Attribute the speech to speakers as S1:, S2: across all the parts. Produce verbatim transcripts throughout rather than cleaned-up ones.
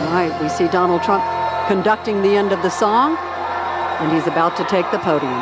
S1: right, we see Donald Trump conducting the end of the song, and he's about to take the podium.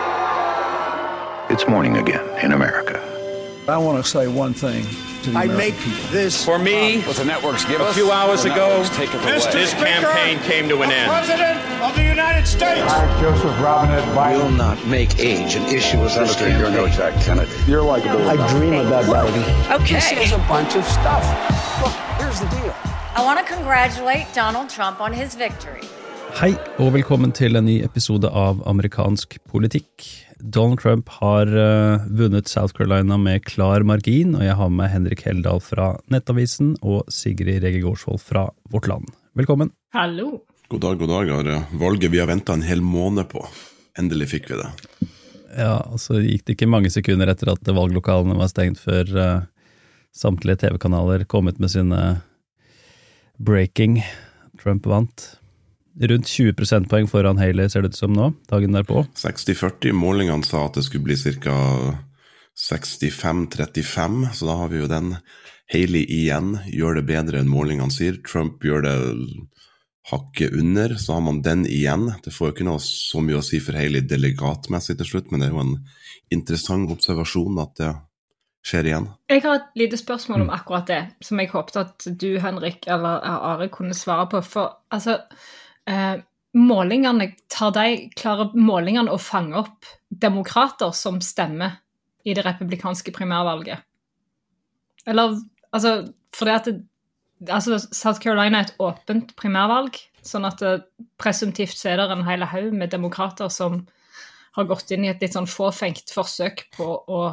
S2: It's morning again in America.
S3: I want to say one thing to the
S4: I
S3: American
S4: make
S3: people.
S4: this
S5: For me,
S4: what the networks give
S5: a
S4: us.
S5: few hours
S4: the
S5: ago,
S4: networks take it away.
S5: this campaign came to an end.
S6: President of the United States.
S7: I, Joseph Robinette Biden,
S8: will not make age an issue as this
S4: Senator, you're no Jack Kennedy.
S7: You're likable.
S3: I dream about Biden.
S9: Okay.
S4: This is a bunch of stuff. Look, here's the deal.
S9: I want to congratulate Donald Trump on his victory.
S10: Hei, og velkommen til en ny episode av Amerikansk politikk. Donald Trump har uh, vunnet South Carolina med klar margin, og jeg har med Henrik Heldal fra Nettavisen og Sigrid Rege Gårdsvold fra Vårt Land. Velkommen.
S11: Hallo.
S12: God dag, god dag. Har valget vi har ventet en hel måned på. Endelig fikk vi det.
S10: Ja, og så gikk det ikke mange sekunder etter at valglokalene var stengt før uh, samtlige T V-kanaler kom ut med sine breaking. Trump vant. Rundt tjue prosentpoeng foran Haley ser det ut som nå, dagen derpå.
S12: seksti førti, målingene sa at det skulle bli cirka sekstifem trettifem, så da har vi jo den. Haley igjen gjør det bedre enn målingene sier. Trump gjør det hakket under, så har man den igjen. Det får jo ikke noe så mye å si for Haley delegatmessig til slutt, men det er jo en interessant observasjon at det skjer igjen.
S11: Jeg har et lite spørsmål om akkurat det, som jeg håpet at du, Henrik, eller Are kunne svare på. For altså, eh, målingene, tar de, klarer målingene å fange opp demokrater som stemmer i det republikanske primærvalget? Eller, altså, for det at det, altså, South Carolina er et åpent primærvalg, sånn at det, presumptivt så er det en hele haug med demokrater som har gått inn i et litt sånn fåfengt forsøk på å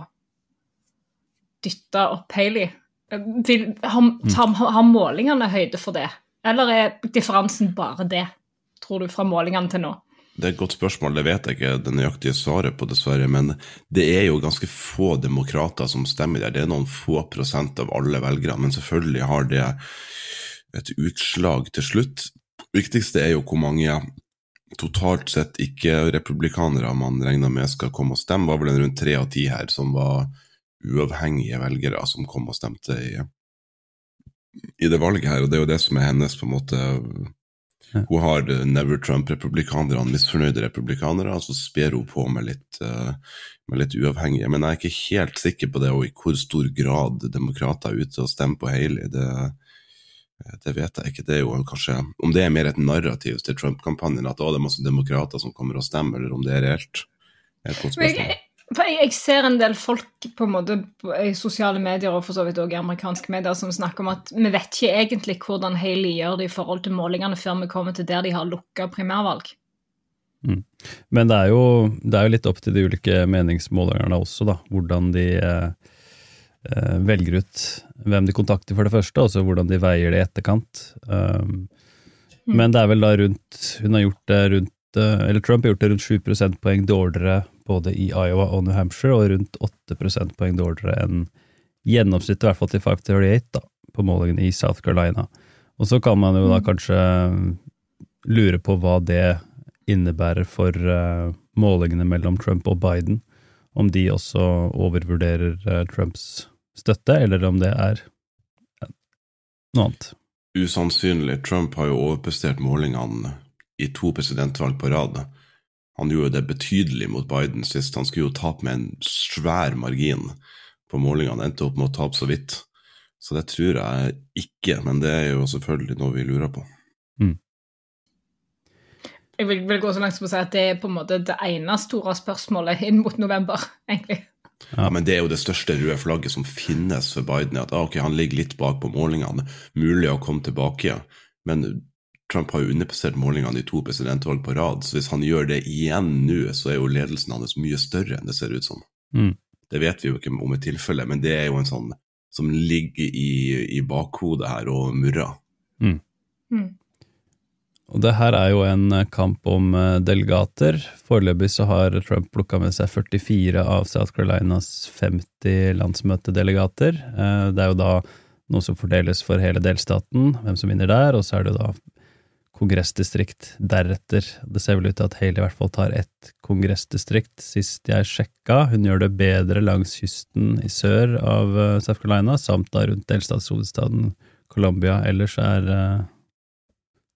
S11: dytte opp Haley. Vil, har, har, har målingene høyde for det? Eller er differansen bare det, tror du, fra målingene til nå?
S12: Det er et godt spørsmål, det vet jeg ikke det nøyaktige svaret på dessverre, men det er jo ganske få demokrater som stemmer der. Det er noen få prosent av alle velgere, men selvfølgelig har det et utslag til slutt. Viktigste er jo hvor mange totalt sett ikke republikanere man regner med skal komme og stemme. Det var vel en rundt tre av ti her som var uavhengige velgere som kom og stemte i, i det valget her, og det er jo det som er hennes på en måte. Hun har Never Trump-republikanere, misfornøyde republikanere, og så sper hun på med litt, med litt uavhengige, men jeg er ikke helt sikker på det, og i hvor stor grad demokrater er ute og stemmer på Haley, det, det vet jeg ikke. Det er jo kanskje, om det er mer et narrativ til Trump-kampanjen, at å, det er masse demokrater som kommer og stemmer, eller om det er reelt. Det er et godt spørsmål.
S11: For jeg, jeg ser en del folk på en måte i sosiale medier og for så vidt også i amerikanske medier som snakker om at vi vet ikke egentlig hvordan Haley gjør det i forhold til målingene før vi kommer til der de har lukket primærvalg.
S10: Mm. Men det er, jo, det er jo litt opp til de ulike meningsmålingene også da, hvordan de eh, velger ut hvem de kontakter for det første, og så hvordan de veier det i etterkant. Um, mm. Men det er vel da rundt, hun har gjort det rundt eller Trump har gjort det rundt sju prosentpoeng dårligere både i Iowa og New Hampshire, og rundt åtte prosentpoeng dårligere enn gjennomsnittet, i hvert fall til fem trettiåtte da, på målingen i South Carolina. Og så kan man jo da kanskje lure på hva det innebærer for uh, målingene mellom Trump og Biden, om de også overvurderer uh, Trumps støtte, eller om det er ja, noe annet.
S12: Usannsynlig. Trump har jo overprestert målingene i to presidentvalg på rad. Han gjorde det betydelig mot Biden sist. Han skulle jo tape med en svær margin på målingene, endte opp med å tape så vidt. Så det tror jeg ikke, men det er jo selvfølgelig noe vi lurer på.
S10: Mm.
S11: Jeg vil, vil gå så langt som å si at det er på en måte det ene store spørsmålet inn mot november, egentlig.
S12: Ja, men det er jo det største røde flagget som finnes for Biden, at ah, ok, han ligger litt bak på målingene, mulig å komme tilbake, men Trump har jo underprestert målingene i to presidentvalg på rad, så hvis han gjør det igjen nå, så er jo ledelsen hans mye større enn det ser ut som.
S10: Mm.
S12: Det vet vi jo ikke om et tilfelle, men det er jo en sånn som ligger i, i bakhodet her og murrer.
S10: Mm.
S11: Mm.
S10: Og det her er jo en kamp om delegater. Foreløpig så har Trump plukket med seg førtifire av South Carolinas femti landsmøtedelegater. Det er jo da noe som fordeles for hele delstaten, hvem som vinner der, og så er det jo da kongressdistrikt deretter. Det ser vel ut til at Haley i hvert fall tar ett kongressdistrikt. Sist jeg sjekka, hun gjør det bedre langs kysten i sør av South Carolina, samt da rundt delstatshovedstaden Columbia. Ellers er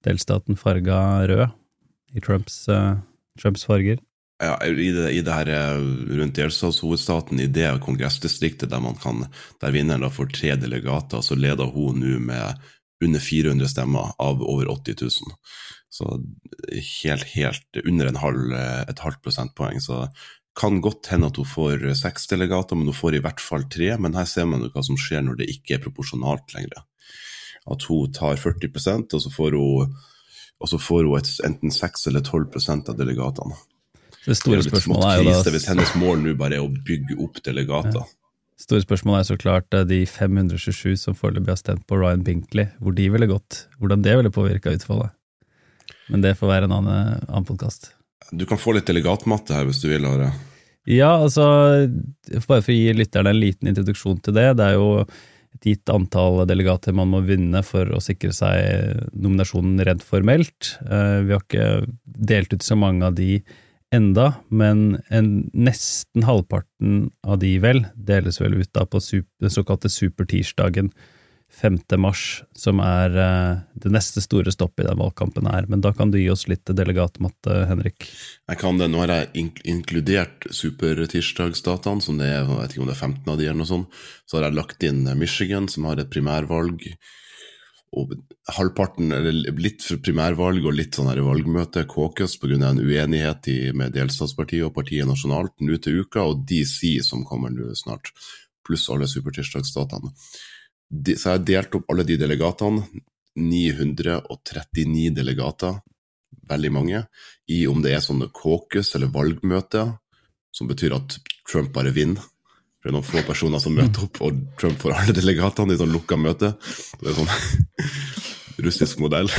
S10: delstaten farga rød i Trumps, uh, Trumps farger.
S12: Ja, i det, i det her rundt delstatshovedstaten, i det kongressdistriktet der man kan, der vinneren da får tre delegater, så leder hun nå med under fire hundre stemmer av over åtti tusen. Så helt, helt under en halv, et halvt prosentpoeng, så kan godt hende at hun får seks delegater, men hun får i hvert fall tre, men her ser man jo hva som skjer når det ikke er proporsjonalt lenger. At hun tar førti prosent, og så får hun, og så får hun et, enten seks eller tolv prosent av delegatene.
S10: Det store spørsmålet er jo da...
S12: Hvis hennes mål nå bare er å bygge opp delegater.
S10: Ja. Store spørsmålet er så klart de fem hundre tjuesju som foreløpig har stemt på Ryan Binkley, hvor de ville gått, hvordan det ville påvirke utfallet. Men det får være en annen, annen podcast.
S12: Du kan få litt delegatmatte her hvis du vil, Are.
S10: Ja, altså, bare for å gi lytterne en liten introduksjon til det, det er jo et gitt antall delegater man må vinne for å sikre seg nominasjonen rent formelt. Vi har ikke delt ut så mange av de enda, men en, nesten halvparten av de vel deles vel ut da på super, den såkalte supertirsdagen femte mars, som er uh, det neste store stoppet i den valgkampen her. Men da kan du gi oss litt delegatmatte, Henrik.
S12: Jeg kan det. Nå har jeg ink- inkludert supertirsdagsstatene, som det er, jeg vet ikke om det er femten av de eller noe sånt. Så har jeg lagt inn Michigan, som har et primærvalg, og halvparten, eller litt for primærvalg og litt sånn her valgmøte, caucus, på grunn av en uenighet i, med delstatspartiet og partiet nasjonalt nå til uka, og D C som kommer nå snart, pluss alle supertirsdagsstatene. De, så jeg har delt opp alle de delegatene, ni hundre trettini delegater, veldig mange, i om det er sånne caucus eller valgmøte, som betyr at Trump bare vinner. For det er noen få personer som møter opp, og Trump får alle delegatene i sånn lukket møte. Det er sånn russisk modell.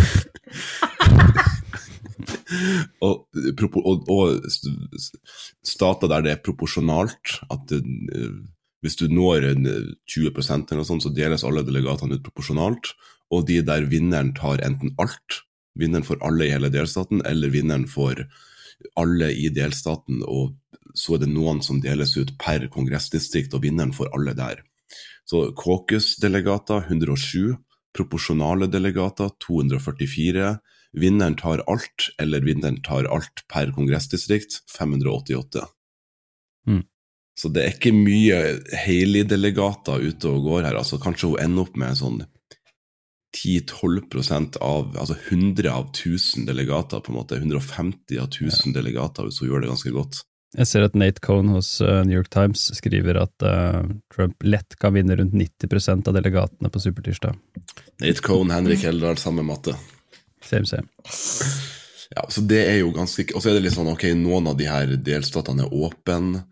S12: og, og, og stater der det er proporsjonalt, at det, hvis du når tjue prosent eller noe sånt, så deles alle delegatene ut proporsjonalt, og de der vinneren tar enten alt, vinneren for alle i hele delstaten, eller vinneren for alle i delstaten, og så er det noen som deles ut per kongressdistrikt, og vinneren for alle der. Så caucus-delegater hundre og sju, proporsjonale delegater to hundre og førtifire, vinneren tar alt, eller vinneren tar alt per kongressdistrikt fem hundre og åttiåtte.
S10: Mm.
S12: Så det er ikke mye Haley-delegater ute og går her, altså kanskje hun ender opp med en sånn ti til tolv prosent av, altså hundre av tusen delegater på en måte, hundre og femti av tusen ja. Delegater hvis hun gjør det ganske godt.
S10: Jeg ser at Nate Cohn hos uh, New York Times skriver at uh, Trump lett kan vinne rundt nitti prosent av delegatene på supertirsdag.
S12: Nate Cohn, Henrik Heldal, samme matte.
S10: Same, same.
S12: Ja, så det er jo ganske, og så er det litt sånn, ok, noen av de her delstatene er åpne,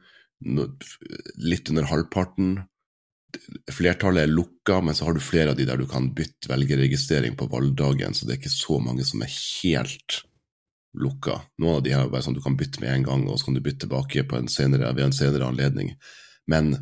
S12: litt under halvparten, flertallet er lukka, men så har du flere av de der du kan bytte velgerregistrering på valgdagen, så det er ikke så mange som er helt lukka. Noen av de her er bare sånn du kan bytte med en gang, og så kan du bytte tilbake på en senere, ved en senere anledning. Men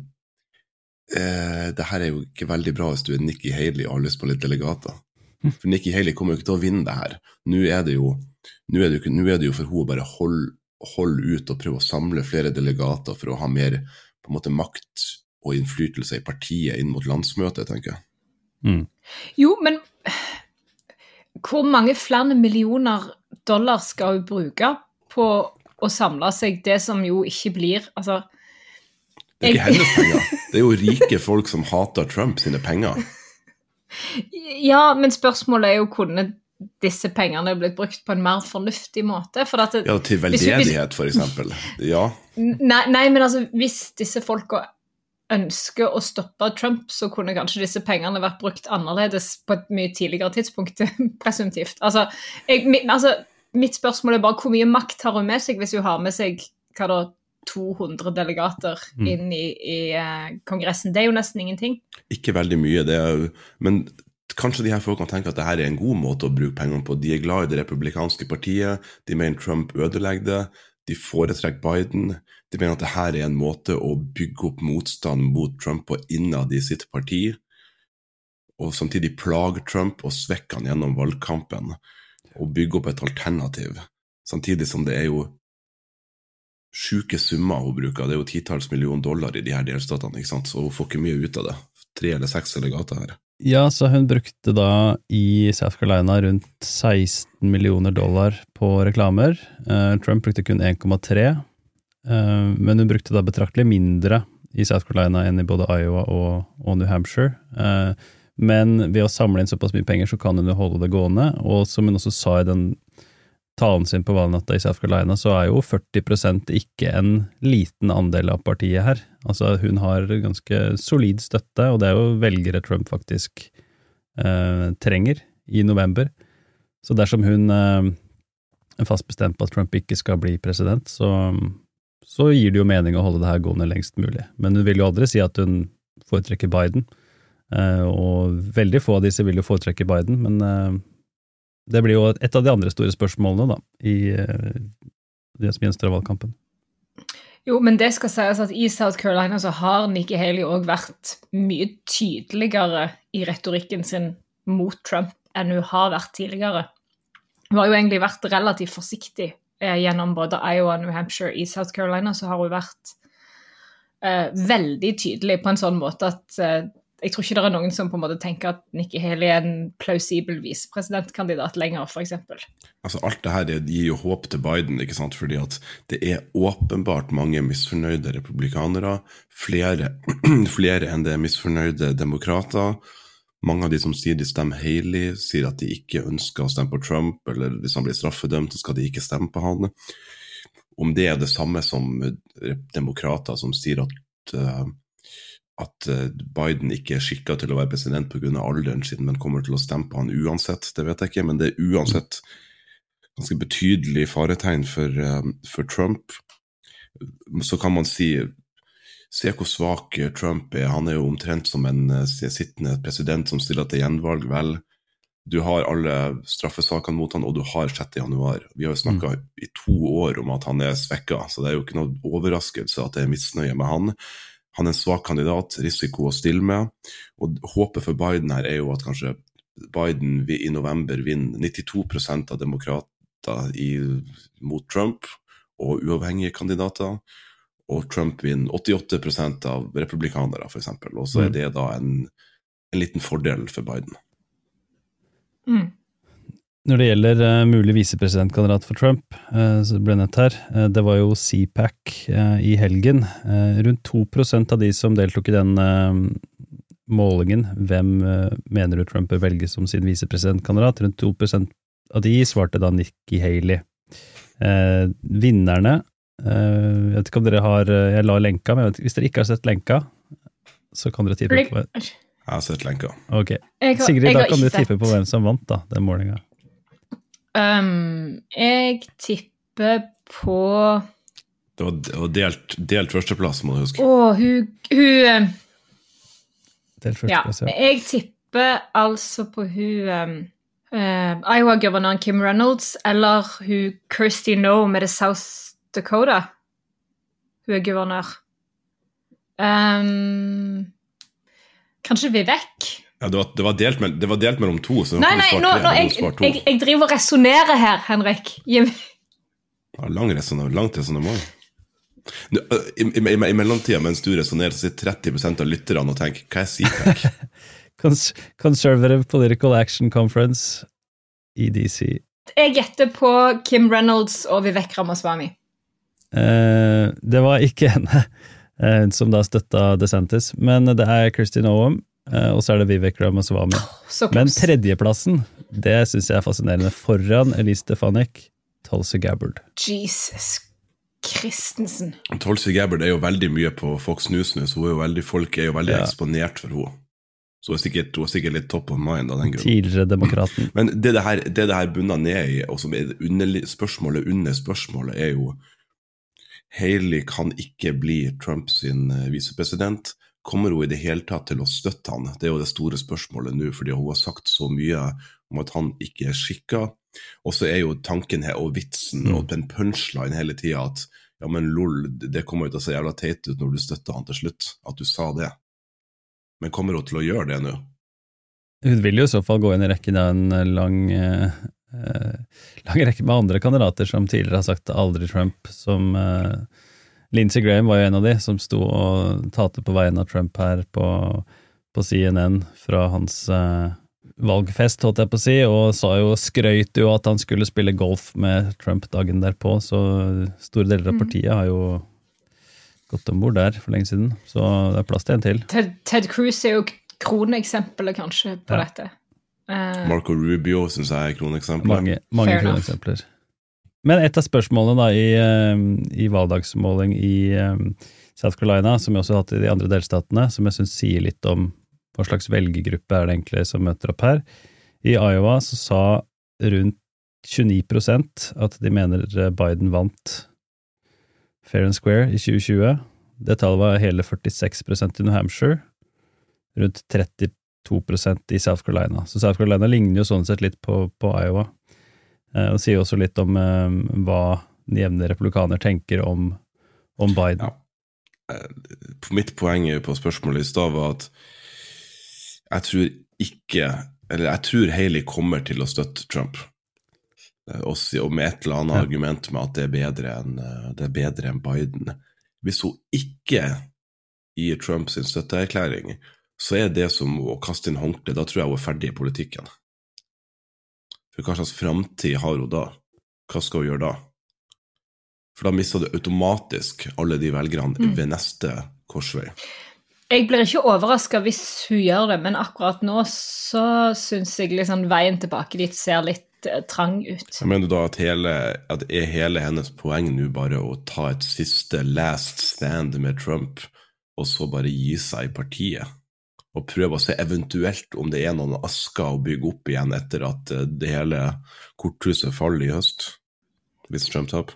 S12: eh, det her er jo ikke veldig bra hvis du er Nikki Haley og har lyst på litt delegater. For Nikki Haley kommer jo ikke til å vinne det her. Nå er det jo, nå er det jo, nå er det jo for hun bare hold holde ut og prøve å samle flere delegater for å ha mer på en måte makt og innflytelse i partiet inn mot landsmøtet, tenker jeg.
S10: Mm.
S11: Jo, men hvor mange flere millioner dollar skal hun bruke på å samle seg det som jo ikke blir, altså...
S12: Det er ikke hennes penger. Det er jo rike folk som hater Trump sine penger.
S11: Ja, men spørsmålet er jo kunne disse pengene er blitt brukt på en mer fornuftig måte. For at det,
S12: ja, til veldedighet, for eksempel. Ja.
S11: Nei, nei, men altså, hvis disse folka ønsker å stoppe Trump, så kunne kanskje disse pengene vært brukt annerledes på et mye tidligere tidspunkt, presumptivt. Altså, jeg, altså, mitt spørsmål er bare, hvor mye makt har hun med seg hvis hun har med seg, hva da, to hundre delegater mm. inn i, i uh, kongressen? Det er jo nesten ingenting. Ikke
S12: veldig mye, det er jo, men kanskje de her folk kan tenke at dette er en god måte å bruke penger på. De er glad i det republikanske partiet, de mener Trump ødelegger det, de foretrekker Biden, de mener at dette er en måte å bygge opp motstand mot Trump og innad i sitt parti, og samtidig plage Trump og svekke han gjennom valgkampen, og bygge opp et alternativ. Samtidig som det er jo sjuke summer hun bruker, det er jo titalls million dollar i de her delstatene, ikke sant? Så hun får ikke mye ut av det. Tre eller seks delegater her.
S10: Ja, så hun brukte da i South Carolina rundt seksten millioner dollar på reklamer. Uh, Trump brukte kun en komma tre, uh, men hun brukte da betraktelig mindre i South Carolina enn i både Iowa og, og New Hampshire. Uh, men ved å samle inn såpass mye penger så kan hun jo holde det gående, og som hun også sa i den talen sin på valgnatta i South Carolina, så er jo førti prosent ikke en liten andel av partiet her. Altså hun har ganske solid støtte, og det er jo velgere Trump faktisk eh, trenger i november. Så dersom hun eh, er fast bestemt på at Trump ikke skal bli president, så, så gir det jo mening å holde det her gående lengst mulig. Men hun vil jo aldri si at hun foretrekker Biden, eh, og veldig få av disse vil jo foretrekke Biden, men eh, det blir jo et av de andre store spørsmålene da, i uh, det som gjenstår av valgkampen.
S11: Jo, men det skal sies at i South Carolina så har Nikki Haley også vært mye tydeligere i retorikken sin mot Trump enn hun har vært tidligere. Hun har jo egentlig vært relativt forsiktig eh, gjennom både Iowa og New Hampshire. I South Carolina så har hun vært eh, veldig tydelig på en sånn måte at eh, jeg tror ikke det er noen som på en måte tenker at Nikki Haley er en plausibel visepresidentkandidat lenger, for eksempel.
S12: Altså alt det her det gir jo håp til Biden, ikke sant? Fordi at det er åpenbart mange misfornøyde republikanere, flere, flere enn det er misfornøyde demokrater. Mange av de som sier de stemmer Haley, sier at de ikke ønsker å stemme på Trump, eller hvis han blir straffedømt, så skal de ikke stemme på han. Om det er det samme som demokrater som sier at uh, at Biden ikke er skikket til å være president på grunn av alderen sin, men kommer til å stemme på han uansett, det vet jeg ikke, men det er uansett ganske betydelig faretegn for, for Trump. Så kan man si, se hvor svak Trump er, han er jo omtrent som en sittende president som stiller til gjenvalg, vel, du har alle straffesakene mot han, og du har sjette januar. Vi har jo snakket mm. i to år om at han er svekket, så det er jo ikke noe overraskelse at det er misnøye med han. Han er en svak kandidat, risiko å stille med, og håpet for Biden her er jo at kanskje Biden i november vinner nittito prosent av demokrater i, mot Trump, og uavhengige kandidater, og Trump vinner åttiåtte prosent av republikanere, for eksempel, og så er det da en, en liten fordel for Biden.
S11: Mm.
S10: Når det gjelder uh, mulig visepresidentkandidat for Trump, uh, så ble nevnt her, uh, det var jo C PAC uh, i helgen. Uh, rundt to prosent av de som deltok i den uh, målingen, hvem uh, mener du Trump bør velge som sin visepresidentkandidat? Rundt to prosent av de svarte da Nikki Haley. Uh, vinnerne, uh, jeg vet ikke om dere har, uh, jeg la lenka, men jeg vet, hvis dere ikke har sett lenka, så kan dere tippe på hvem.
S12: Jeg har sett lenka.
S10: Ok.
S11: Jeg har,
S10: Sigrid,
S11: jeg
S10: da kan du
S11: sett.
S10: tippe på hvem som vant da, den målingen.
S11: Um, jeg tipper på
S12: Det var, det var delt, delt førsteplass, må du huske.
S11: Åh, hun, hun
S10: Delt
S11: ja,
S10: førsteplass, ja.
S11: jeg tipper altså på hun um, uh, Iowa-guvernøren Kim Reynolds, eller hun Kirsty Noe med det South Dakota. Hun er guvernør. Um, kanskje Vivek?
S12: Ja, det var, det, var delt med, det var delt mellom to, så
S11: nei, nei, nå, nå, jeg, jeg, jeg driver og resonerer her, Henrik. Ja,
S12: lang resonemang, langt resonemang. I, i, i, I mellomtiden, mens du resonerer, så sitter tretti prosent av lytterne og tenker, hva er C PAC?
S10: Cons- Conservative Political Action Conference, E D C.
S11: Jeg gjetter på Kim Reynolds og Vivek Ramaswamy.
S10: Eh, det var ikke henne eh, som da støttet DeSantis, men det er Kirsty Noem, Uh, og så er det Vivek Ramaswamy.
S11: Oh,
S10: men tredjeplassen, det synes jeg er fascinerende, foran Elise Stefanik, Tulsi Gabbard.
S11: Jesus Christensen.
S12: Tulsi Gabbard er jo veldig mye på Fox News nå, så hun er jo veldig, folk er jo veldig ja. eksponert for henne. Så hun er sikkert, hun er sikkert litt top of mind av den grunnen.
S10: Tidligere demokraten.
S12: Men det det her, det det her bunner ned i, og som er under, spørsmålet under spørsmålet, er jo Haley kan ikke bli Trump sin uh, visepresident. Kommer hun i det hele tatt til å støtte han? Det er jo det store spørsmålet nå, fordi hun har sagt så mye om at han ikke er skikket. Og så er jo tanken her, og vitsen, mm. og den punchline hele tiden at, ja, men lol, det kommer jo til å se jævla teit ut når du støtter han til slutt, at du sa det. Men kommer hun til å gjøre det nå?
S10: Hun vil jo i så fall gå inn i rekken av en lang, eh, lang rekke med andre kandidater som tidligere har sagt aldri Trump, som... Eh, Lindsey Graham var jo en av de som sto og talte på veien av Trump her på, på C N N fra hans uh, valgfest, holdt jeg på å si, og sa jo, skrøyt jo at han skulle spille golf med Trump dagen derpå, så store deler av partiet har jo gått ombord der for lenge siden, så det er plass til en til.
S11: Ted, Ted Cruz er jo kroneksempelet kanskje på ja. dette. Uh,
S12: Marco Rubio synes jeg er kroneksempler.
S10: Mange, mange kroneksempler. Men et av spørsmålene da i, i valgdagsmåling i um, South Carolina, som jeg også har hatt i de andre delstatene, som jeg synes sier litt om hva slags velgergruppe er det egentlig som møter opp her. I Iowa så sa rundt tjueni prosent at de mener Biden vant fair and square i tjue tjue. Det tallet var hele førtiseks prosent i New Hampshire, rundt trettito prosent i South Carolina. Så South Carolina ligner jo sånn sett litt på, på Iowa. Eh, og sier også litt om eh, hva de jevne republikaner tenker om, om Biden.
S12: Ja. Eh, mitt poeng på spørsmålet i sted var at jeg tror ikke, eller jeg tror Haley kommer til å støtte Trump. Eh, også, og med et eller annet ja. argument med at det er bedre enn, det er bedre enn Biden. Hvis hun ikke gir Trump sin støtteerklæring, så er det som å kaste inn håndkle, da tror jeg hun er ferdig i politikken. For hva slags fremtid har hun da? Hva skal hun gjøre da? For da mister du automatisk alle de velgerne mm. ved neste korsvei.
S11: Jeg blir ikke overrasket hvis hun gjør det, men akkurat nå så synes jeg liksom veien tilbake dit ser litt uh, trang ut.
S12: Jeg mener da at, hele, at er hele hennes poeng nå bare å ta et siste last stand med Trump, og så bare gi seg i partiet? Og prøve å se eventuelt om det er noen asker å bygge opp igjen etter at det hele korthuset faller i høst, hvis Trump tar opp?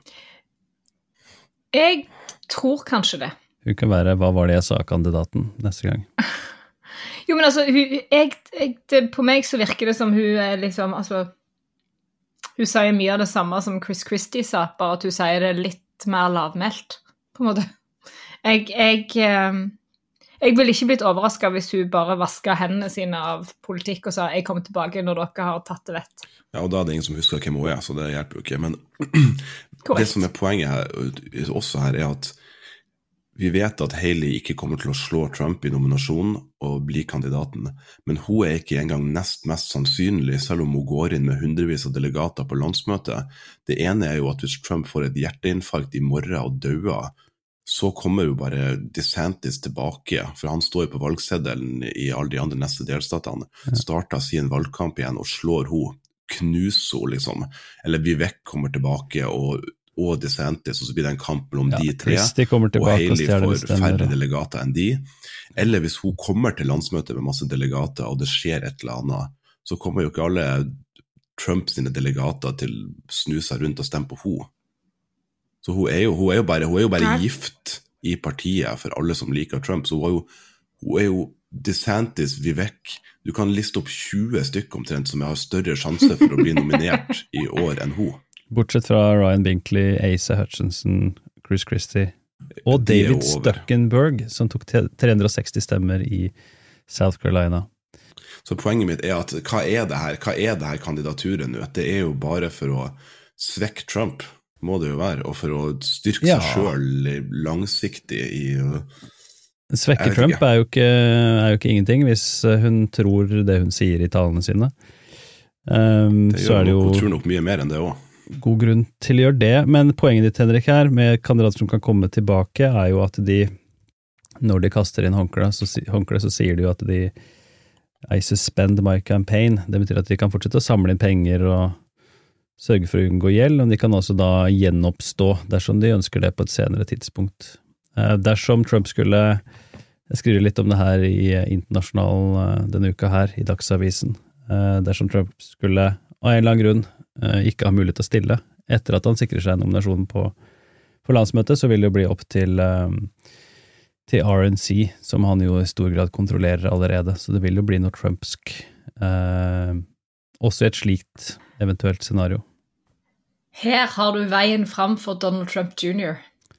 S11: Jeg tror kanskje det.
S10: Hun kan være, hva var det jeg sa, kandidaten neste gang?
S11: Jo, men altså, hun, jeg, jeg, det, på meg så virker det som hun er liksom, altså, hun sier mye av det samme som Chris Christie sa, bare at hun sier det litt mer lavmelt, på en måte. Jeg, jeg... Jeg vil ikke blitt overrasket hvis hun bare vasket hendene sine av politikk og sa jeg kommer tilbake når dere har tatt det vett.
S12: Ja, og da er det ingen som husker hvem hun er, så det hjelper jo ikke. Men det som er poenget her, også her er at vi vet at Haley ikke kommer til å slå Trump i nominasjonen og bli kandidaten, men hun er ikke engang nest mest sannsynlig, selv om hun går inn med hundrevis av delegater på landsmøtet. Det ene er jo at hvis Trump får et hjerteinfarkt i morgen og døver, så kommer jo bare DeSantis tilbake, for han står på valgseddelen i alle de andre neste delstatene, starter sin valgkamp igjen og slår hun, knuser hun liksom, eller Vivek kommer tilbake og, og DeSantis, og så blir det en kamp mellom ja, de tre, og Haley får færre delegater enn de, eller hvis hun kommer til landsmøtet med masse delegater, og det skjer et eller annet, så kommer jo ikke alle Trump sine delegater til å snu seg rundt og stemme på hun. Så hun er jo, hun er jo bare, hun er jo bare gift i partiet for alle som liker Trump, så hun er jo, hun er jo DeSantis, Vivek, du kan liste opp tjue stykker omtrent som har større sjanse for å bli nominert i år enn hun.
S10: Bortsett fra Ryan Binkley, Asa Hutchinson, Chris Christie og David Stuckenberg, som tok tre hundre og seksti stemmer i South Carolina.
S12: Så poenget mitt er at hva er det her? Hva er det her kandidaturet nå? Det er jo bare for å svekke Trump, må det jo være, og for å styrke ja. seg selv langsiktig i...
S10: Svekke Trump er jo, ikke, er jo ikke ingenting hvis hun tror det hun sier i talene sine. Um,
S12: det
S10: så er det jo
S12: hun tror nok mye mer enn det også.
S10: God grunn til å gjøre det, men poenget ditt, Henrik, her, med kandidater som kan komme tilbake, er jo at de, når de kaster inn håndkle, så, håndkle, så sier de jo at de I suspend my campaign. Det betyr at de kan fortsette å samle inn penger og sørge for å unngå gjeld, og de kan også da gjenoppstå dersom de ønsker det på et senere tidspunkt. Dersom Trump skulle, jeg skriver litt om det her i internasjonal denne uka her, i Dagsavisen, dersom Trump skulle av en eller annen grunn ikke ha mulighet til å stille, etter at han sikrer seg nominasjonen på, på landsmøtet, så vil det bli opp til, til R N C, som han jo i stor grad kontrollerer allerede, så det vil jo bli noe trumpsk, eh, også et slikt eventuelt scenario.
S11: Her har du veien fram for Donald Trump junior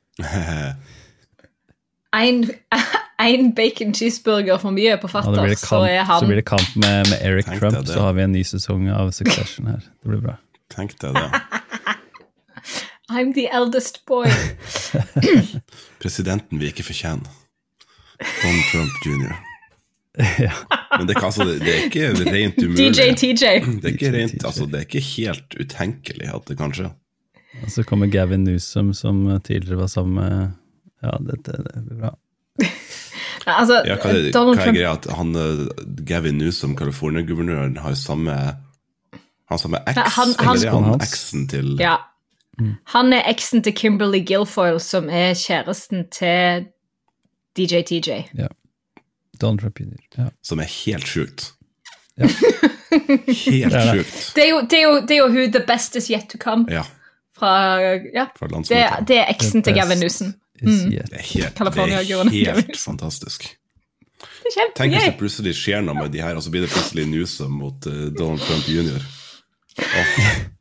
S11: en, en bacon cheeseburger for mye på fatter,
S10: ja,
S11: så er han...
S10: Så blir det kamp med, med Eric Tenk Trump, så har vi en ny sesong av Succession her. Det blir bra.
S12: Tenk deg det.
S11: I'm the eldest boy.
S12: Presidenten vil ikke fortjene. Donald Trump junior
S10: Ja.
S12: Men det, kan, altså, det er ikke rent umulig.
S11: D J T J.
S12: Det er ikke, rent, altså, det er ikke helt utenkelig at det kan skje.
S10: Og så kommer Gavin Newsom, som tidligere var sammen med... Ja, det, det, det blir bra.
S11: Altså,
S12: ja, hva, er,
S11: Donald
S12: hva er
S11: Trump...
S12: greia at han, Gavin Newsom, California-guvernøren, har samme... Han samme eks,
S11: han, han,
S12: eller er han eksen til...
S11: Ja, han er eksen til Kimberly Guilfoyle, som er kjæresten til D J T J.
S10: Ja, Donald Trump junior Ja.
S12: Som er helt sjukt.
S10: Ja.
S12: Helt
S10: det er det.
S12: sjukt.
S11: Det er, jo, det, er jo, det er jo who the best is yet to come.
S12: Ja.
S11: Fra, ja.
S12: Fra
S11: det,
S12: landsmøtet.
S11: det er eksen til Gavin Newsom.
S10: Mm.
S12: Det er helt,
S11: California,
S12: det er helt fantastisk.
S11: Det er kjempegøy.
S12: Tenk hvis det plutselig skjer noe med de her, og så blir det plutselig Newsom mot uh, Donald Trump junior Oh.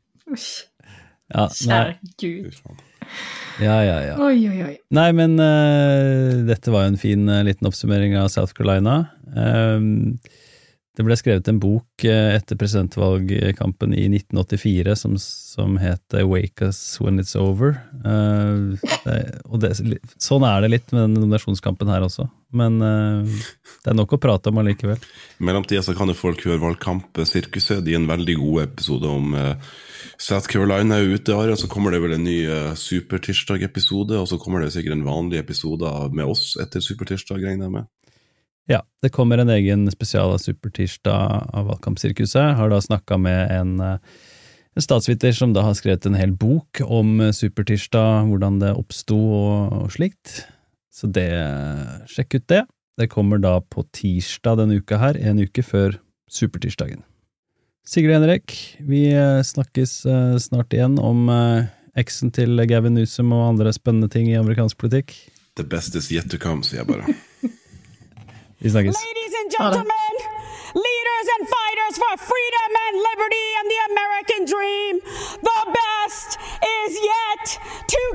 S10: Ja,
S11: Kjære Gud.
S10: Ja, ja, ja.
S11: Oi, oi, oi.
S10: Nei, men uh, dette var jo en fin uh, liten oppsummering av South Carolina. Um, det ble skrevet en bok uh, etter presidentvalgkampen i nitten åttifire som, som het Wake Us When It's Over. Uh, det, og det, sånn er det litt med den nominasjonskampen her også. Men uh, det er nok å prate om allikevel.
S12: I mellomtiden så kan jo folk høre valgkampsirkuset. De er en veldig god episode om uh, South Carolina er ute i året, og så kommer det vel en ny uh, Supertirsdag-episode, og så kommer det sikkert en vanlig episode med oss etter Supertirsdag, regner jeg med.
S10: Ja, det kommer en egen spesial av Supertirsdag av valgkampsirkuset. Har da snakket med en, en statsviter som da har skrevet en hel bok om Supertirsdag, hvordan det oppstod og, og slikt. Så det, sjekk ut det. Det kommer da på tirsdag denne uka her, en uke før Supertirsdagen. Sigrid Henrik, vi snakkes snart igjen om eksen til Gavin Newsom og andre spennende ting i amerikansk politikk.
S12: The best is yet to come, sier jeg bare.
S10: Vi snakkes.
S6: Ladies and gentlemen, leaders and fighters for freedom and liberty and the American dream, the best is yet to